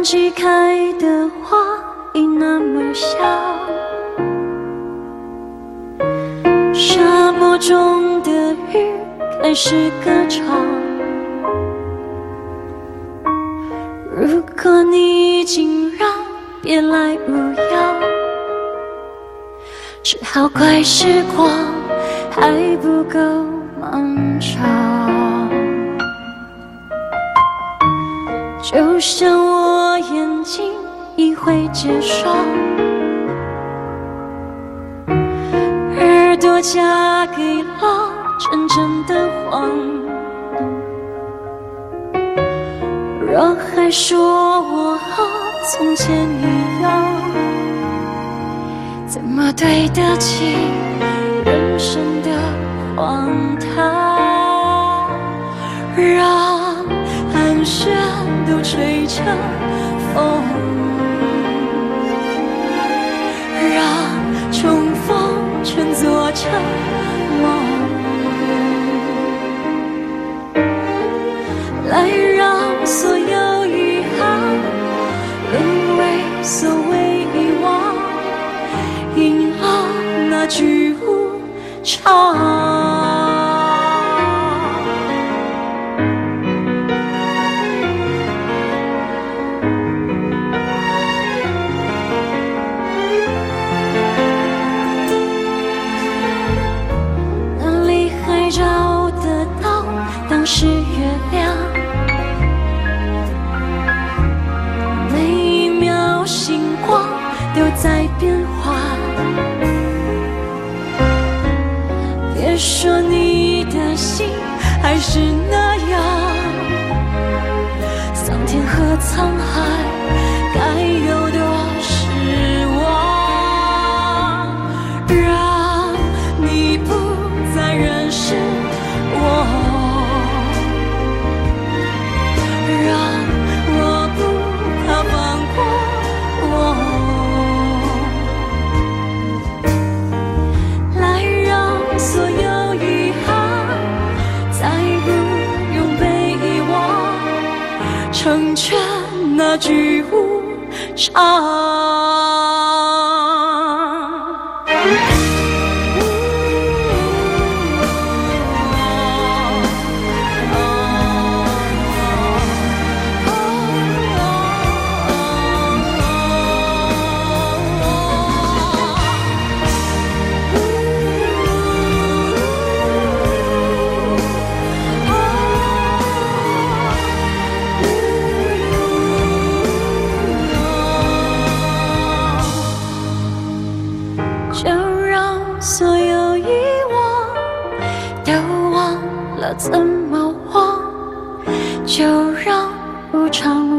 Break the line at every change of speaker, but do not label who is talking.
季开的花已那么香，沙漠中的鱼开始歌唱。如果你竟然别来无恙，只好怪时光还不够漫长。就像我眼睛已会结霜，耳朵嫁给了真正的谎。若还说我和从前一样，怎么对得起人生的荒唐？让寒暄都吹成风，让重逢全做成梦，来让所有遗憾沦为所谓遗忘，赢了那句无常。是月亮，每一秒星光都在变化。别说你的心还是那样，桑田和沧海该有多失望，让你不再认识我。成全那句无常。就让所有遗忘都忘了怎么忘，就让无常